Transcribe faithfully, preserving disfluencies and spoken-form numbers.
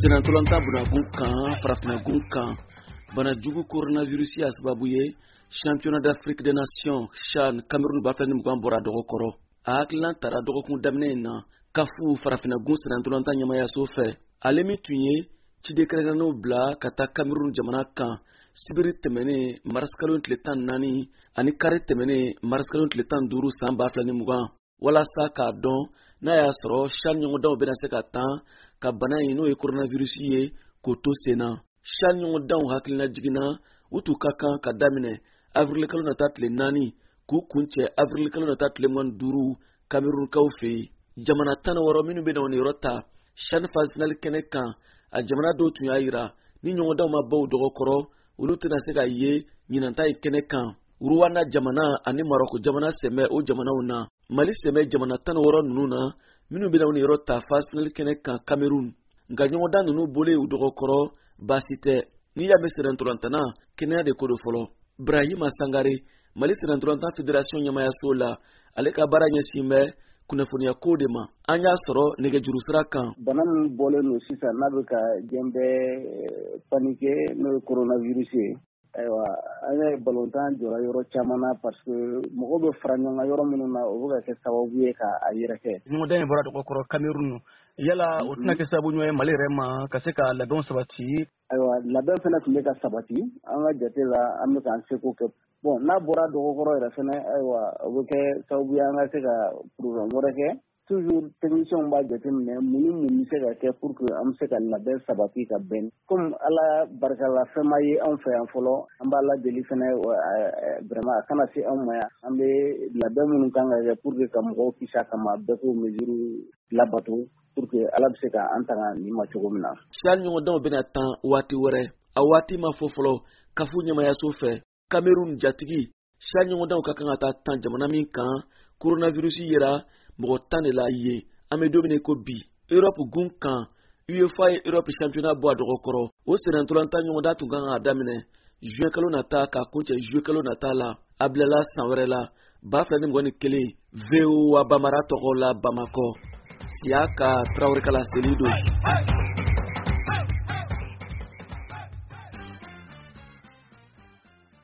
Senatolanta bunagun kan farafinagun kan bana jugu coronavirus ya sababu ye championnat d'Afrique des nations CHAN Cameroun b'a fɛ ni mugan bɔra dɔgɔ kɔrɔ a hakilina tara dɔgɔkun daminɛ na kafu farafinagun senatolanta ɲɛmayaso fɛ ale min tun ye ciden kɛrɛnkɛrɛnnenw bila ka taa Cameroun jamana kan sibiri tɛmɛnen marisikalo tile tan ni naani ani kari tɛmɛnen marisikalo tile tan ni duuru san ba fila ni mugan walasa k'a dɔn n'a y'a sɔrɔ CHAN ɲɔgɔndanw bɛna se ka tan ka bana in n'o ye coronavirus ye k'o to sen na. CHAN ɲɔgɔndanw hakilina jiginna u tun ka kan ka daminɛ avril kalo nata tile naani k'u kuncɛ avril kalo nata tile mugan ni duuru Camerounkaw fɛ yen. Jamana tan ni wɔɔrɔ minnu bɛna o niyɔrɔ ta CHAN phase finale kɛnɛ kan a jamana dɔw tun y'a jira ni ɲɔgɔndanw ma baw dɔgɔ kɔrɔ olu tɛna se ka ye ɲinanta ye kɛnɛ kan. Rwanda jamana ani Maroko jamana sɛmɛ o jamanaw na Mali sɛmɛ jamana tan ni wɔɔrɔ ninnu na minnu bɛna o niyɔrɔ ta phase finale kɛnɛ kan Cameroun. Nka ɲɔgɔndan ninnu bolen u dɔgɔ kɔrɔ baasi tɛ. N'i y'a mɛn senatolantana kɛnɛya de ko do fɔlɔ. Brahima Sangare Mali senatolantan fédération ɲɛmayaso la ale ka baara ɲɛsin bɛ kunnafoniya ko de ma. An y'a sɔrɔ nɛgɛjuru sira kan. Bana min bɔlen don sisan n'a bɛ ka diɲɛ bɛɛ panike n'o ye coronavirus ye. Ayiwa an ye balontan jɔra yɔrɔ caman na parce que mɔgɔw bɛ fara ɲɔgɔn kan yɔrɔ minnu na o bɛ ka kɛ sababu ye k'a yɛrɛkɛ. Ɲɔgɔndan in bɔra dɔgɔ kɔrɔ Cameroun yala o tɛna kɛ sababu ɲuman ye Mali yɛrɛ ma ka se ka labɛnw sabati. Ayiwa labɛn fana tun bɛ ka sabati an ka jate la an bɛ k'an seko kɛ. Bon n'a bɔra dɔgɔ kɔrɔ yɛrɛ fana ayiwa o bɛ kɛ sababu ye an ka se ka programme wɛrɛ kɛ. Toujours techniciens b'a jateminɛ mun ni mun bɛ se ka kɛ pour que an bɛ se ka labɛn sabati ka bɛn. Comme Ala barika la fɛn ma ye anw fɛ yan fɔlɔ an b'a ladeli fana vraiment a kana se anw ma yan an bɛ labɛn minnu kan ka kɛ pour que ka mɔgɔw kisi a kama bɛɛ k'o mesure labato pour que Ala bɛ se ka an tanga nin ma cogo min na. CHAN ɲɔgɔndanw bɛna tan waati wɛrɛ a waati ma fɔ fɔlɔ kafu ɲɛmayaso fɛ Cameroun jatigi CHAN ɲɔgɔndanw ka kan ka taa tan jamana min kan coronavirus yera mɔgɔ tan de la ye an bɛ don min ko bi Europe gun kan UEFA ye Europe championnat bɔ a dɔgɔ kɔrɔ o senatolanta ɲɔgɔndan tun kan ka daminɛ juin kalo nata k'a kuncɛ juillet kalo nata la a bilala san wɛrɛ la ba fila ni mugan ni kelen V O A Bamara tɔgɔ la Bamakɔ Siaka Traoré Kala Selido.